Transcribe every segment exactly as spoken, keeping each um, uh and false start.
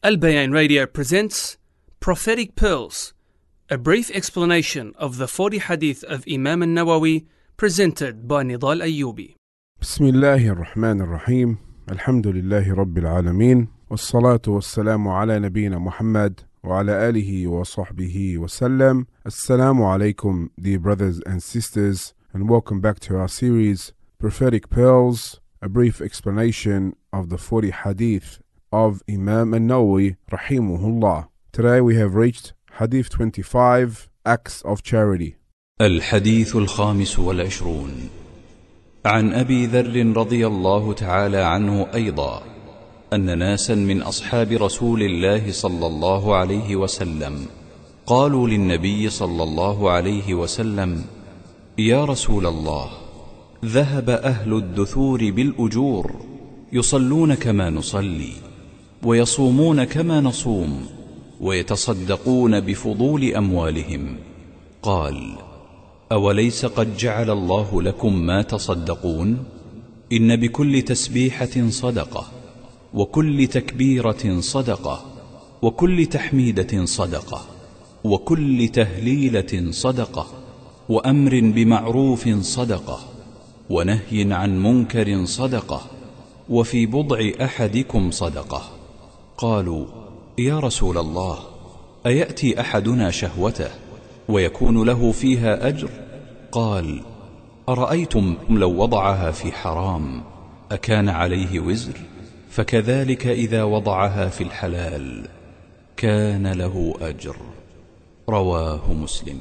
Al Bayan Radio presents Prophetic Pearls, a brief explanation of the forty hadith of Imam al-Nawawi, presented by Nidal Ayyubi. Bismillahir Rahmanir Rahim. Alhamdulillahi Rabbil Alameen. Wassalatu wassalamu ala nabiyyina Muhammad wa ala alihi wa sahbihi wa sallam. Assalamu alaikum, dear brothers and sisters, and welcome back to our series Prophetic Pearls, a brief explanation of the forty hadith of Imam al-Nawawi rahimahullah. Today we have reached Hadith twenty-five, Acts of Charity. الحديث الخامس والعشرون عن أبي ذر رضي الله تعالى عنه أيضا أن ناسا من أصحاب رسول الله صلى الله عليه وسلم قالوا للنبي صلى الله عليه وسلم: يا رسول الله، ذهب أهل الدثور بالأجور، يصلون كما نصلي، ويصومون كما نصوم، ويتصدقون بفضول أموالهم. قال: أوليس قد جعل الله لكم ما تصدقون؟ إن بكل تسبيحة صدقة، وكل تكبيرة صدقة، وكل تحميدة صدقة، وكل تهليلة صدقة، وأمر بمعروف صدقة، ونهي عن منكر صدقة، وفي بضع أحدكم صدقة. قالوا: يا رسول الله، أيأتي أحدنا شهوته ويكون له فيها أجر؟ قال: أرأيتم لو وضعها في حرام أكان عليه وزر؟ فكذلك إذا وضعها في الحلال كان له أجر. رواه مسلم.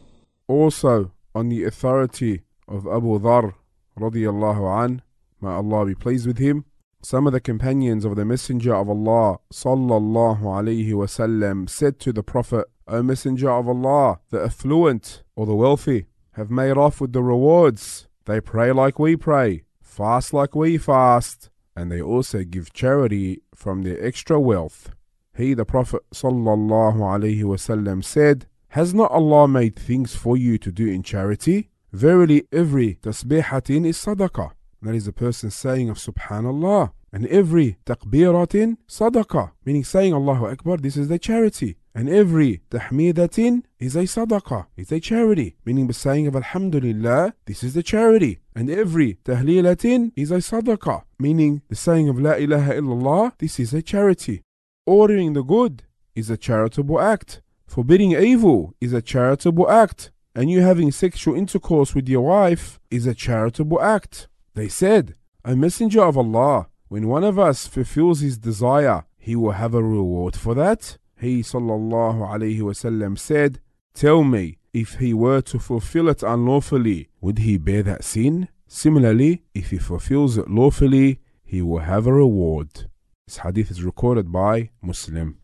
Also, on the authority of Abu Dharr radiyallahu an, may Allah be pleased with him, some of the companions of the Messenger of Allah sallallahu alayhi wasallam said to the Prophet: O Messenger of Allah, the affluent or the wealthy have made off with the rewards. They pray like we pray, fast like we fast, and they also give charity from their extra wealth. He, the Prophet sallallahu alayhi wasallam, said: Has not Allah made things for you to do in charity? Verily, every tasbihatin is sadaqah. That is a person saying of Subhanallah. And every takbiratin sadaqah, meaning saying Allahu Akbar, this is the charity. And every tahmidatin is a sadaqah, it's a charity, meaning the saying of Alhamdulillah, this is the charity. And every tahlilatin is a sadaqah, meaning the saying of La ilaha illallah, this is a charity. Ordering the good is a charitable act. Forbidding evil is a charitable act. And you having sexual intercourse with your wife is a charitable act. They said: O Messenger of Allah, when one of us fulfills his desire, he will have a reward for that? He sallallahu alayhi wasallam said: Tell me, if he were to fulfill it unlawfully, would he bear that sin? Similarly, if he fulfills it lawfully, he will have a reward. This hadith is recorded by Muslim.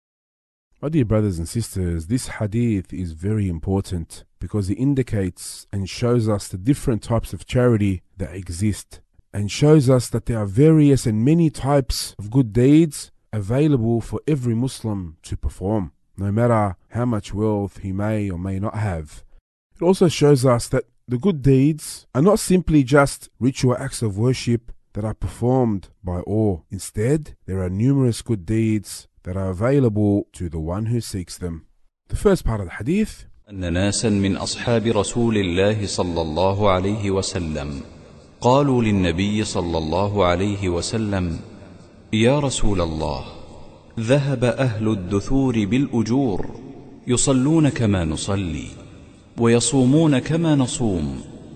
My dear brothers and sisters, this hadith is very important because it indicates and shows us the different types of charity that exist, and shows us that there are various and many types of good deeds available for every Muslim to perform, no matter how much wealth he may or may not have. It also shows us that the good deeds are not simply just ritual acts of worship that are performed by all. Instead, there are numerous good deeds that are available to the one who seeks them. The first part of the hadith: أن ناسا من أصحاب رسول الله صلى الله عليه وسلم قالوا للنبي صلى الله عليه وسلم: يا رسول الله، ذهب أهل الدثور بالأجور، يصلون كما نصلي، ويصومون كما نصوم،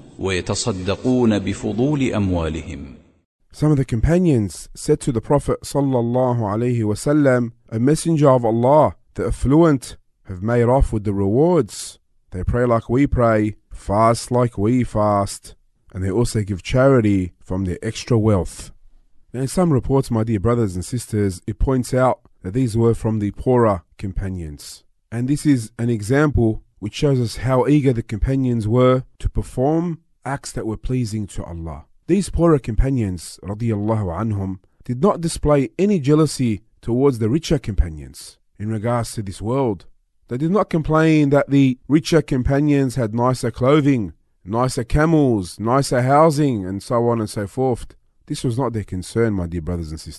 ويتصدقون بفضول أموالهم. Some of the companions said to the Prophet sallallahu alaihi wasallam: A messenger of Allah, the affluent have made off with the rewards. They pray like we pray, fast like we fast, and they also give charity from their extra wealth. Now, in some reports, my dear brothers and sisters, it points out that these were from the poorer companions. And this is an example which shows us how eager the companions were to perform acts that were pleasing to Allah. These poorer companions, radiyallahu anhum, did not display any jealousy towards the richer companions in regards to this world. They did not complain that the richer companions had nicer clothing, nicer camels, nicer housing, and so on and so forth. This was not their concern, my dear brothers and sisters.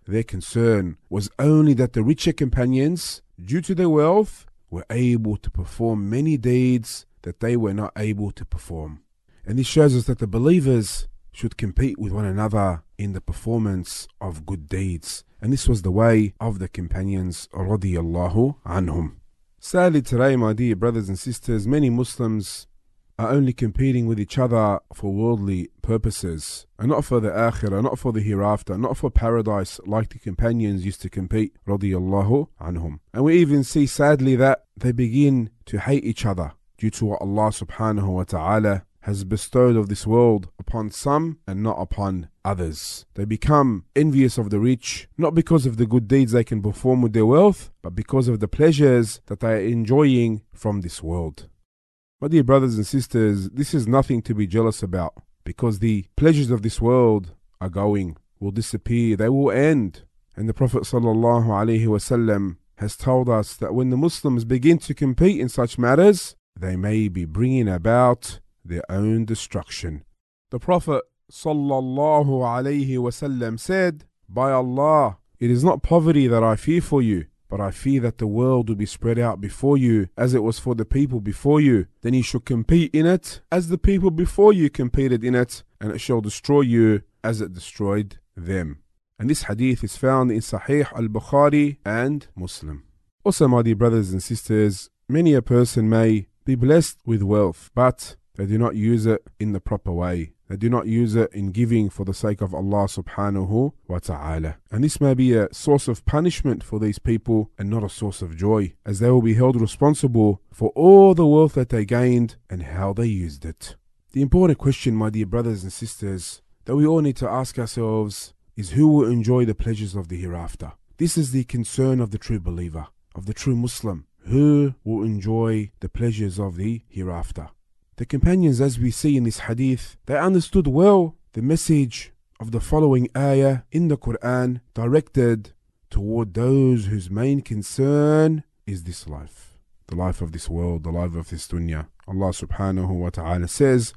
Their concern was only that the richer companions, due to their wealth, were able to perform many deeds that they were not able to perform. And this shows us that the believers should compete with one another in the performance of good deeds. And this was the way of the companions radiyallahu anhum. Sadly today, my dear brothers and sisters, many Muslims are only competing with each other for worldly purposes, and not for the akhirah, not for the hereafter, not for paradise like the companions used to compete radiyallahu anhum. And we even see sadly that they begin to hate each other due to what Allah subhanahu wa ta'ala has bestowed of this world upon some and not upon others. They become envious of the rich, not because of the good deeds they can perform with their wealth, but because of the pleasures that they are enjoying from this world. My dear brothers and sisters, this is nothing to be jealous about, because the pleasures of this world are going, will disappear, they will end. And the Prophet sallallahu alaihi wasallam has told us that when the Muslims begin to compete in such matters, they may be bringing about their own destruction. The Prophet sallallahu alaihi wasallam said, "By Allah, it is not poverty that I fear for you, but I fear that the world will be spread out before you as it was for the people before you. Then you should compete in it as the people before you competed in it, and it shall destroy you as it destroyed them." And this hadith is found in Sahih al-Bukhari and Muslim. Also, my dear brothers and sisters, many a person may be blessed with wealth, but they do not use it in the proper way. They do not use it in giving for the sake of Allah subhanahu wa ta'ala. And this may be a source of punishment for these people and not a source of joy, as they will be held responsible for all the wealth that they gained and how they used it. The important question, my dear brothers and sisters, that we all need to ask ourselves is who will enjoy the pleasures of the hereafter? This is the concern of the true believer, of the true Muslim. Who will enjoy the pleasures of the hereafter? The companions, as we see in this hadith, they understood well the message of the following ayah in the Quran, directed toward those whose main concern is this life, the life of this world, the life of this dunya. Allah subhanahu wa ta'ala says,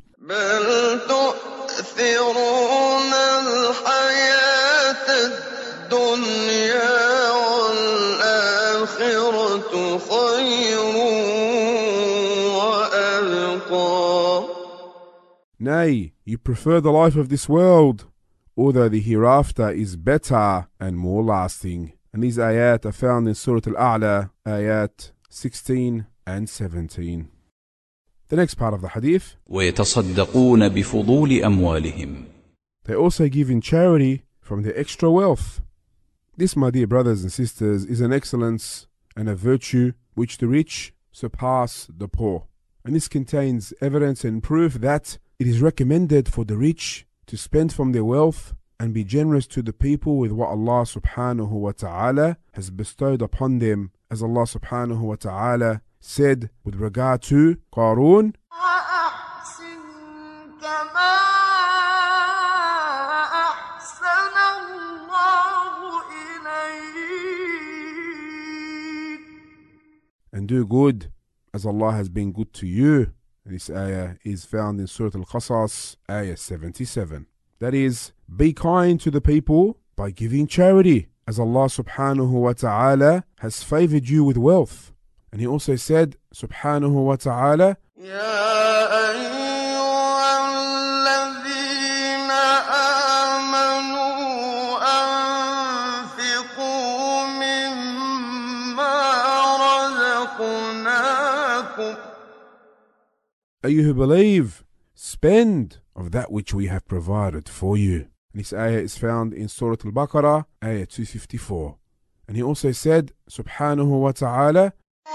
بل تؤثرون الحياة الدنيا والآخرة خير. Nay, you prefer the life of this world, although the hereafter is better and more lasting. And these ayat are found in Surah Al-A'la, ayat sixteen and seventeen. The next part of the hadith, ويتصدقون بفضول أموالهم. They also give in charity from their extra wealth. This, my dear brothers and sisters, is an excellence and a virtue which the rich surpass the poor. And this contains evidence and proof that it is recommended for the rich to spend from their wealth and be generous to the people with what Allah subhanahu wa ta'ala has bestowed upon them, as Allah subhanahu wa ta'ala said with regard to Qarun, and do good as Allah has been good to you. This ayah is found in Surah Al-Qasas, ayah seventy-seven. That is, be kind to the people by giving charity, as Allah subhanahu wa ta'ala has favored you with wealth. And He also said, subhanahu wa ta'ala, O you who believe, spend of that which we have provided for you. And this ayah is found in Surah Al-Baqarah, ayah two fifty-four. And He also said, subhanahu wa ta'ala,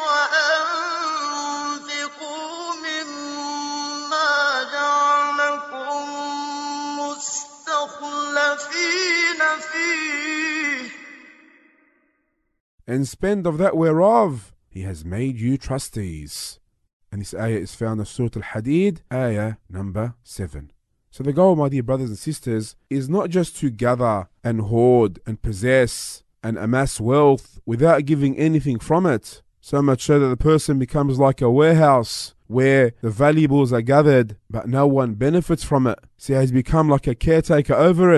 and spend of that whereof He has made you trustees. And this ayah is found in Surah Al-Hadid, ayah number seven. So the goal, my dear brothers and sisters, is not just to gather and hoard and possess and amass wealth without giving anything from it, so much so that the person becomes like a warehouse where the valuables are gathered but no one benefits from it. So he has become like a caretaker over it,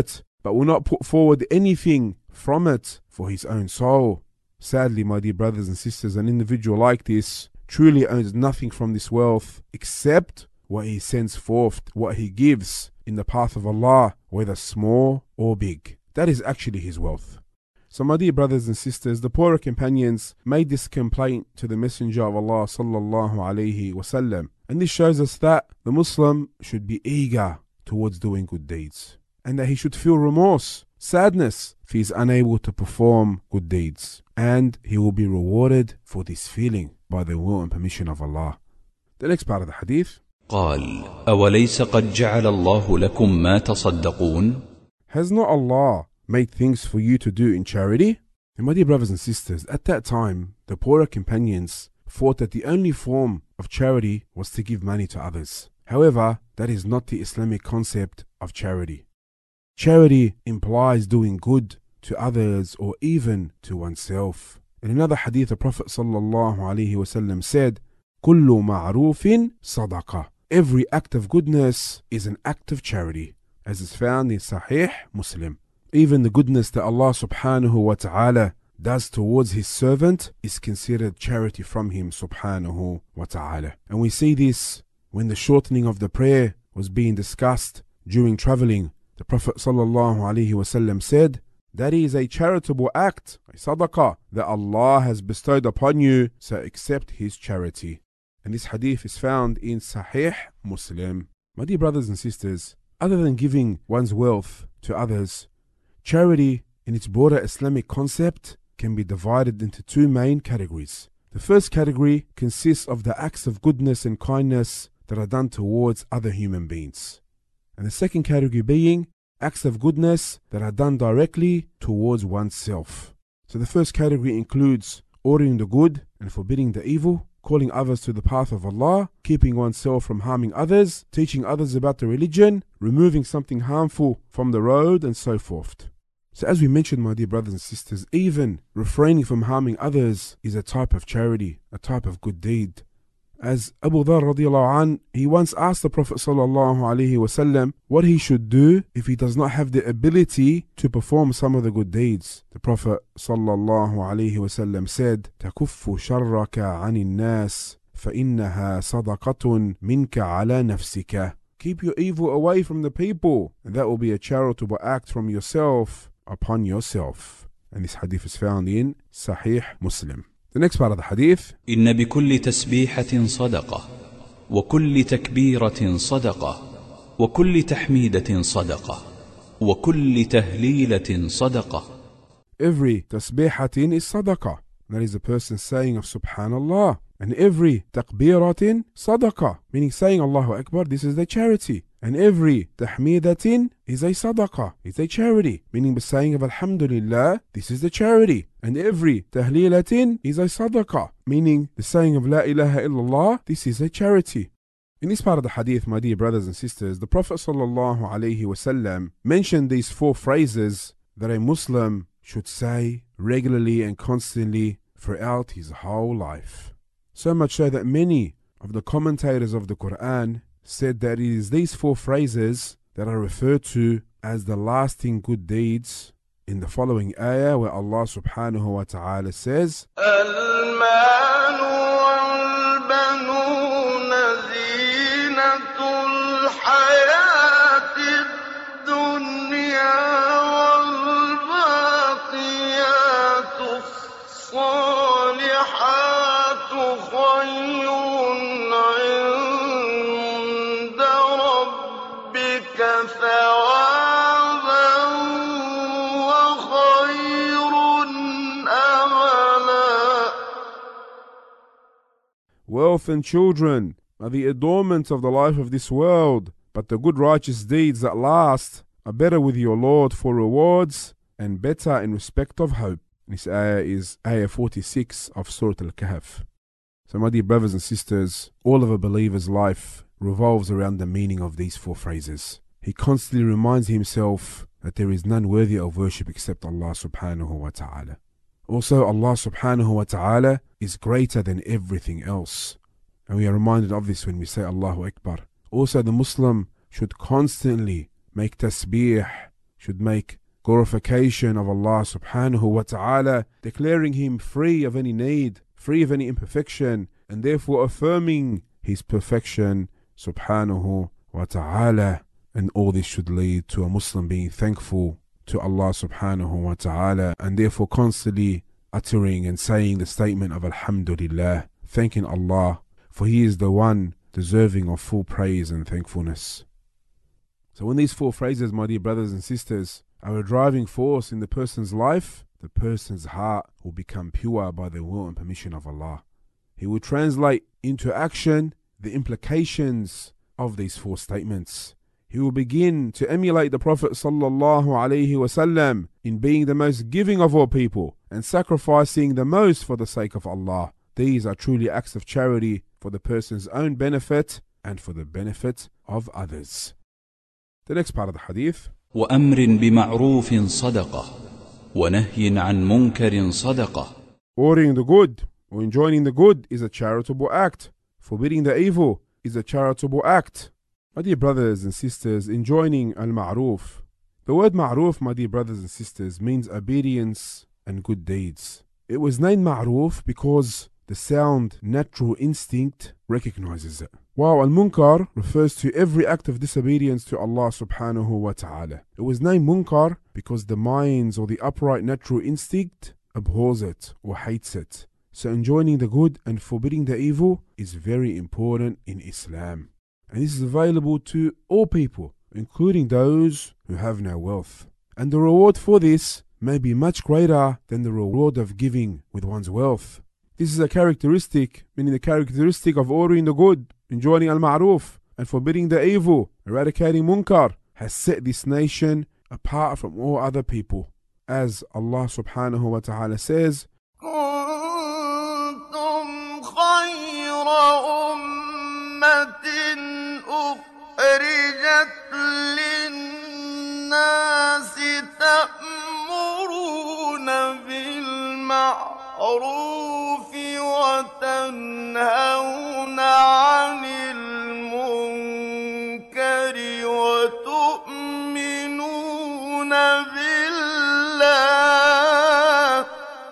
but will not put forward anything from it for his own soul. Sadly, my dear brothers and sisters, an individual like this truly owns nothing from this wealth except what he sends forth, what he gives in the path of Allah, whether small or big. That is actually his wealth. So my dear brothers and sisters, the poorer companions made this complaint to the Messenger of Allah sallallahu alaihi wasallam, and this shows us that the Muslim should be eager towards doing good deeds, and that he should feel remorse, sadness if he is unable to perform good deeds, and he will be rewarded for this feeling by the will and permission of Allah. The next part of the hadith. قال أوليس قد جعل الله لكم ما تصدقون. Has not Allah made things for you to do in charity? And my dear brothers and sisters, at that time, the poorer companions thought that the only form of charity was to give money to others. However, that is not the Islamic concept of charity. Charity implies doing good to others or even to oneself. In another hadith, the Prophet sallallahu alaihi wasallam said, كُلُّ مَعْرُوفٍ صَدَقَةٍ. Every act of goodness is an act of charity, as is found in Sahih Muslim. Even the goodness that Allah subhanahu wa ta'ala does towards his servant is considered charity from him subhanahu wa ta'ala. And we see this when the shortening of the prayer was being discussed during traveling. The Prophet sallallahu alaihi wasallam said, that is a charitable act, a sadaqah, that Allah has bestowed upon you, so accept his charity. And this hadith is found in Sahih Muslim. My dear brothers and sisters, other than giving one's wealth to others, charity in its broader Islamic concept can be divided into two main categories. The first category consists of the acts of goodness and kindness that are done towards other human beings. And the second category being acts of goodness that are done directly towards oneself. So the first category includes ordering the good and forbidding the evil, calling others to the path of Allah, keeping oneself from harming others, teaching others about the religion, removing something harmful from the road, and so forth. So as we mentioned, my dear brothers and sisters, even refraining from harming others is a type of charity, a type of good deed. As Abu Dharr radiallahu anh, he once asked the Prophet sallallahu alaihi wasallam what he should do if he does not have the ability to perform some of the good deeds. The Prophet sallallahu alaihi wasallam said, تَكُفُّ شَرَّكَ عَنِ النَّاسِ فَإِنَّهَا صَدَقَةٌ مِنْكَ عَلَى نَفْسِكَ. Keep your evil away from the people, and that will be a charitable act from yourself upon yourself. And this hadith is found in Sahih Muslim. The next part of the hadith. إن بكل تسبيحة صدقة وكل تكبيرة صدقة وكل تحميدة صدقة وكل تهليلة صدقة. Every tasbihatin is sadaqah. That is the person saying of Subhanallah. And every takbiratin sadaqah, meaning saying Allahu Akbar, this is the charity. And every tahmidatin is a sadaqah, it's a charity, meaning the saying of Alhamdulillah, this is the charity. And every tahlilatin is a sadaqah, meaning the saying of La ilaha illallah, this is a charity. In this part of the hadith, my dear brothers and sisters, the Prophet sallallahu alaihi wasallam mentioned these four phrases that a Muslim should say regularly and constantly throughout his whole life. So much so that many of the commentators of the Quran said that it is these four phrases that are referred to as the lasting good deeds in the following ayah, where Allah subhanahu wa ta'ala says, المال والبنون زينة الحياة الدنيا والباقيات الصالحات خير عند ربك ثوابا وخير أملا. Wealth and children are the adornments of the life of this world, but the good righteous deeds that last are better with your Lord for rewards and better in respect of hope. This ayah is ayah forty-six of Surah Al-Kahf. So my dear brothers and sisters, all of a believer's life revolves around the meaning of these four phrases. He constantly reminds himself that there is none worthy of worship except Allah subhanahu wa ta'ala. Also, Allah subhanahu wa ta'ala is greater than everything else. And we are reminded of this when we say Allahu Akbar. Also, the Muslim should constantly make tasbih, should make glorification of Allah subhanahu wa ta'ala, declaring him free of any need, free of any imperfection, and therefore affirming his perfection subhanahu wa ta'ala. And all this should lead to a Muslim being thankful to Allah subhanahu wa ta'ala, and therefore constantly uttering and saying the statement of Alhamdulillah, thanking Allah, for He is the one deserving of full praise and thankfulness. So when these four phrases, my dear brothers and sisters, are a driving force in the person's life, the person's heart will become pure by the will and permission of Allah. He will translate into action the implications of these four statements. He will begin to emulate the Prophet sallallahu alaihi wasallam in being the most giving of all people and sacrificing the most for the sake of Allah. These are truly acts of charity for the person's own benefit and for the benefit of others. The next part of the hadith. وأمر بمعروف صدقة ونهي عن منكر صدقة. Ordering the good or enjoining the good is a charitable act. Forbidding the evil is a charitable act. My dear brothers and sisters, enjoining al-ma'ruf. The word ma'ruf, my dear brothers and sisters, means obedience and good deeds. It was named ma'ruf because the sound natural instinct recognizes it. While al-munkar refers to every act of disobedience to Allah subhanahu wa ta'ala. It was named munkar because the mind's or the upright natural instinct abhors it or hates it. So enjoining the good and forbidding the evil is very important in Islam. And this is available to all people, including those who have no wealth. And the reward for this may be much greater than the reward of giving with one's wealth. This is a characteristic, meaning the characteristic of ordering the good, enjoining al-ma'ruf, and forbidding the evil, eradicating munkar, has set this nation apart from all other people. As Allah subhanahu wa ta'ala says, كنتم خير أمة أخرجت للناس تأمرون بالمعروف وتنهون عن المنكر وتؤمنون بالله.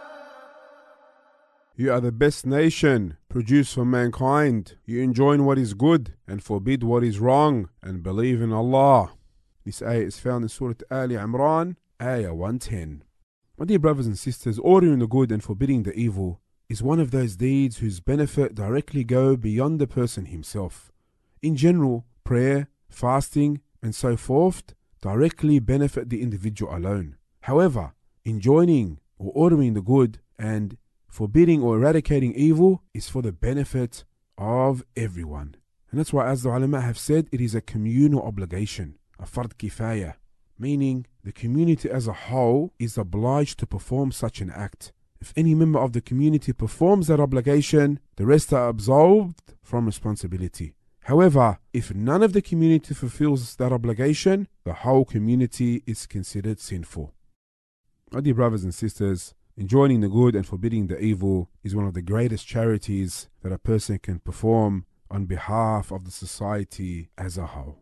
You are the best nation produced for mankind. You enjoin what is good and forbid what is wrong and believe in Allah. This ayah is found in Surah Ali Imran, ayah one ten. My dear brothers and sisters, ordering the good and forbidding the evil is one of those deeds whose benefit directly go beyond the person himself. In general, prayer, fasting, and so forth directly benefit the individual alone. However, enjoining or ordering the good and forbidding or eradicating evil is for the benefit of everyone. And that's why, as the ulama have said, it is a communal obligation, a fard kifaya, meaning the community as a whole is obliged to perform such an act. If any member of the community performs that obligation, the rest are absolved from responsibility. However, if none of the community fulfills that obligation, the whole community is considered sinful. My dear brothers and sisters, enjoining the good and forbidding the evil is one of the greatest charities that a person can perform on behalf of the society as a whole.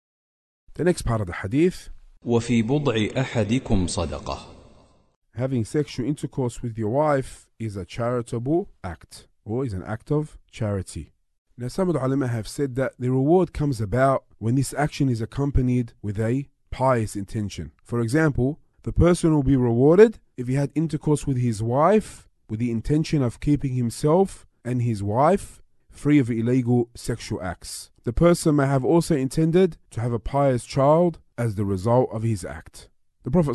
The next part of the hadith. وفي بضع أحدكم صدقة. Having sexual intercourse with your wife is a charitable act, or is an act of charity. Now, some of the ulama have said that the reward comes about when this action is accompanied with a pious intention. For example, the person will be rewarded if he had intercourse with his wife with the intention of keeping himself and his wife free of illegal sexual acts. The person may have also intended to have a pious child as the result of his act. The Prophet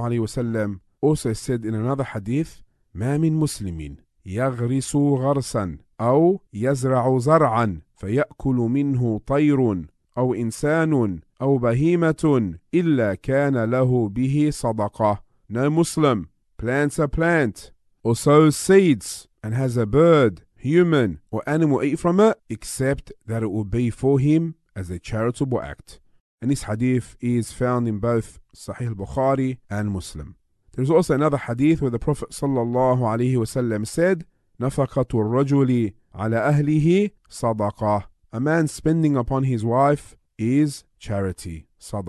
ﷺ also said in another hadith, ما من مسلم يغرس غرسا أو يزرع زرعا فيأكل منه طير أو إنسان أو بهيمة إلا كان له به صدقة. No Muslim plants a plant or sows seeds and has a bird, human or animal eat from it, except that it will be for him as a charitable act. And this hadith is found in both Sahih al-Bukhari and Muslim. There's also another hadith where the Prophet sallallahu alaihi wasallam said, نفقة الرجل على أهله صدقة. A man spending upon his wife is charity, sadaqah.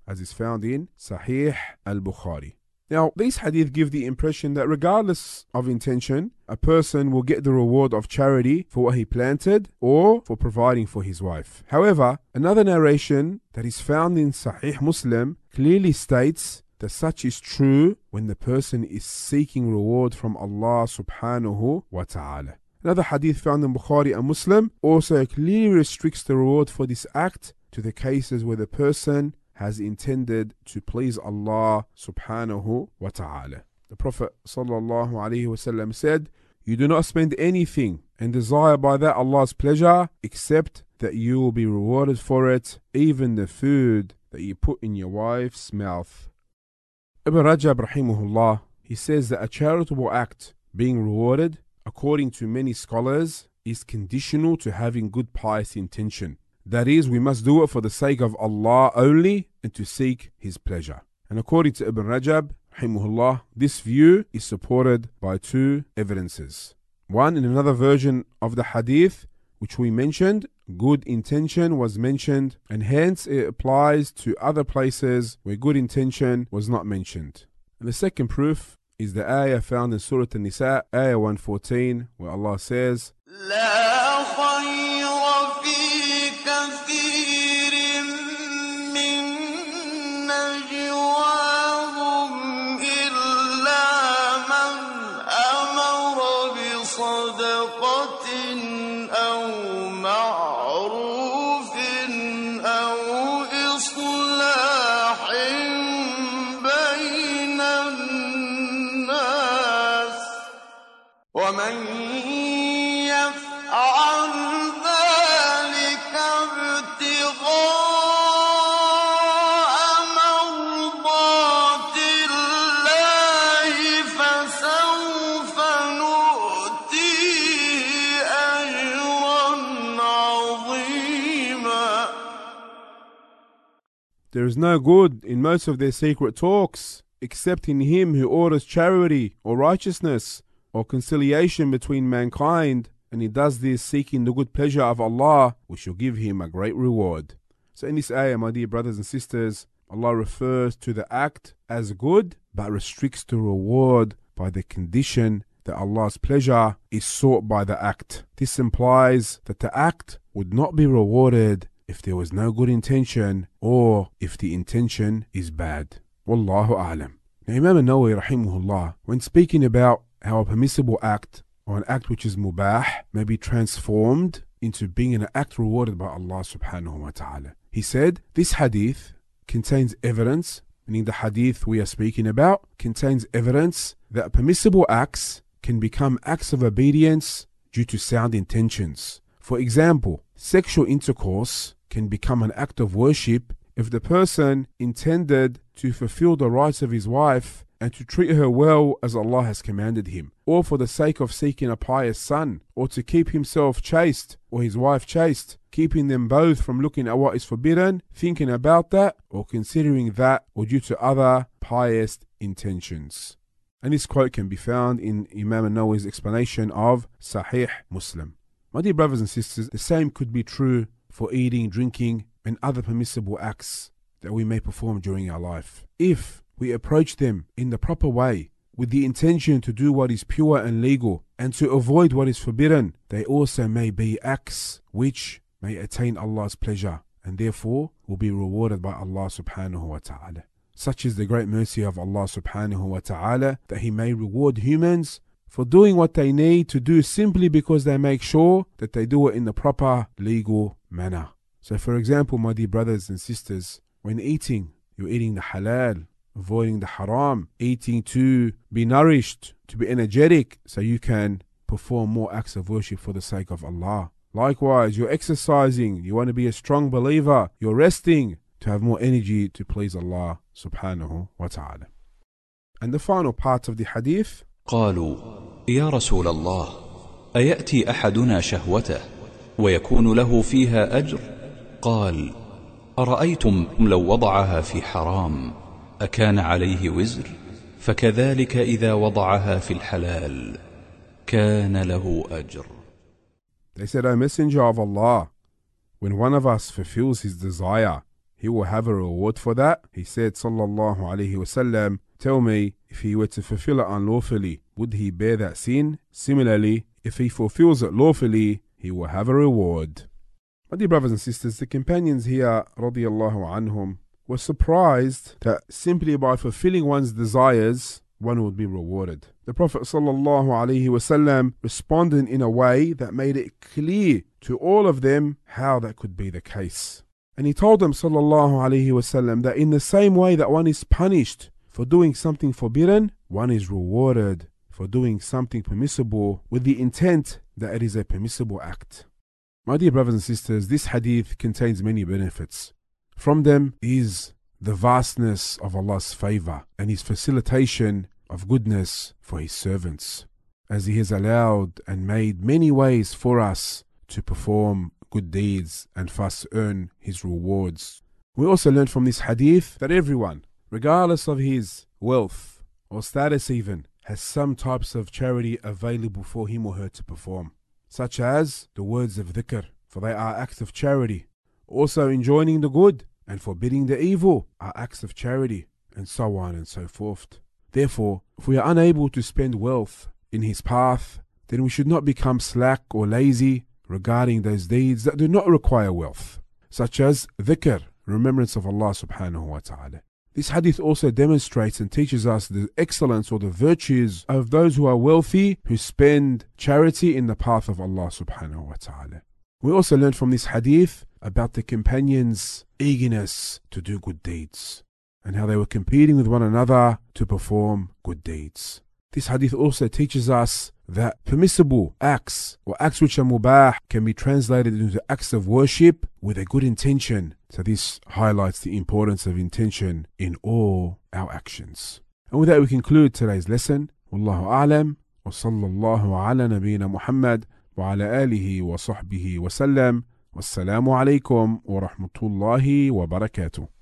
as is found in Sahih al-Bukhari. Now, these hadith give the impression that regardless of intention, a person will get the reward of charity for what he planted or for providing for his wife. However, another narration that is found in Sahih Muslim clearly states that such is true when the person is seeking reward from Allah subhanahu wa ta'ala. Another hadith found in Bukhari and Muslim also clearly restricts the reward for this act to the cases where the person has intended to please Allah subhanahu wa ta'ala. The Prophet sallallahu alaihi wasallam said, "You do not spend anything and desire by that Allah's pleasure except that you will be rewarded for it, even the food that you put in your wife's mouth." Ibn Rajab rahimahullah, he says that a charitable act being rewarded, according to many scholars, is conditional to having good pious intention. That is, we must do it for the sake of Allah only and to seek His pleasure. And according to Ibn Rajab, rahimahullah, this view is supported by two evidences. One, in another version of the hadith, which we mentioned, good intention was mentioned, and hence it applies to other places where good intention was not mentioned. And the second proof is the ayah found in Surah An-Nisa, ayah one fourteen, where Allah says, لا خير في كثير من نجواهم إلا من أمر بصدقة أو معروف أو إصلاح بين الناس ومن يفعل ذلك ابتغاء مرضات الله فسوف نؤتيه أجرا عظيما. there is no good in most of their secret talks, except in him who orders charity or righteousness or conciliation between mankind, and he does this seeking the good pleasure of Allah, we shall give him a great reward. So in this ayah, my dear brothers and sisters, Allah refers to the act as good, but restricts the reward by the condition that Allah's pleasure is sought by the act. This implies that the act would not be rewarded if there was no good intention or if the intention is bad. Wallahu a'lam. Now, Imam an-Nawawi rahimahullah, when speaking about how a permissible act or an act which is mubah may be transformed into being an act rewarded by Allah subhanahu wa ta'ala, he said, this hadith contains evidence, meaning the hadith we are speaking about contains evidence that permissible acts can become acts of obedience due to sound intentions. For example, sexual intercourse can become an act of worship if the person intended to fulfill the rights of his wife and to treat her well as Allah has commanded him, or for the sake of seeking a pious son, or to keep himself chaste or his wife chaste, keeping them both from looking at what is forbidden, thinking about that, or considering that, or due to other pious intentions. And this quote can be found in Imam an-Nawawi's explanation of Sahih Muslim. My dear brothers and sisters, the same could be true for eating, drinking, and other permissible acts that we may perform during our life. If we approach them in the proper way, with the intention to do what is pure and legal, and to avoid what is forbidden, they also may be acts which may attain Allah's pleasure, and therefore will be rewarded by Allah subhanahu wa ta'ala. Such is the great mercy of Allah subhanahu wa ta'ala, that He may reward humans for doing what they need to do simply because they make sure that they do it in the proper legal manner. So for example, my dear brothers and sisters, when eating, you're eating the halal, avoiding the haram, eating to be nourished, to be energetic, so you can perform more acts of worship for the sake of Allah. Likewise, you're exercising, you want to be a strong believer, you're resting to have more energy to please Allah subhanahu wa ta'ala. And the final part of the hadith, قالوا يا رسول الله أيأتي أحدنا شهوته ويكون له فيها أجر؟ قال أرأيتم لو وضعها في حرام أكان عليه وزر؟ فكذلك إذا وضعها في الحلال كان له أجر. They said, O Messenger of Allah, when one of us fulfills his desire, he will have a reward for that. He said, sallallahu alayhi wasallam, tell me, if he were to fulfill it unlawfully, would he bear that sin? Similarly, if he fulfills it lawfully, he will have a reward. My dear brothers and sisters, the companions here, radiyallahu anhum, were surprised that simply by fulfilling one's desires, one would be rewarded. The Prophet sallallahu alaihi wasallam responded in a way that made it clear to all of them how that could be the case. And he told them sallallahu alaihi wasallam that in the same way that one is punished for doing something forbidden, one is rewarded for doing something permissible with the intent that it is a permissible act. My dear brothers and sisters, this hadith contains many benefits. From them is the vastness of Allah's favor and His facilitation of goodness for His servants, as He has allowed and made many ways for us to perform good deeds and thus earn His rewards. We also learn from this hadith that everyone, regardless of his wealth or status even, has some types of charity available for him or her to perform, such as the words of dhikr, for they are acts of charity. Also enjoining the good and forbidding the evil are acts of charity, and so on and so forth. Therefore, if we are unable to spend wealth in His path, then we should not become slack or lazy regarding those deeds that do not require wealth, such as dhikr, remembrance of Allah subhanahu wa ta'ala. This hadith also demonstrates and teaches us the excellence or the virtues of those who are wealthy, who spend charity in the path of Allah subhanahu wa ta'ala. We also learn from this hadith about the companions' eagerness to do good deeds and how they were competing with one another to perform good deeds. This hadith also teaches us that permissible acts or acts which are mubah can be translated into acts of worship with a good intention. So this highlights the importance of intention in all our actions. And with that we conclude today's lesson. Wallahu a'lam wa sallallahu ala nabiyyina Muhammad wa ala alihi wa sahbihi wa sallam. Wassalamu alaikum wa rahmatullahi wa barakatuh.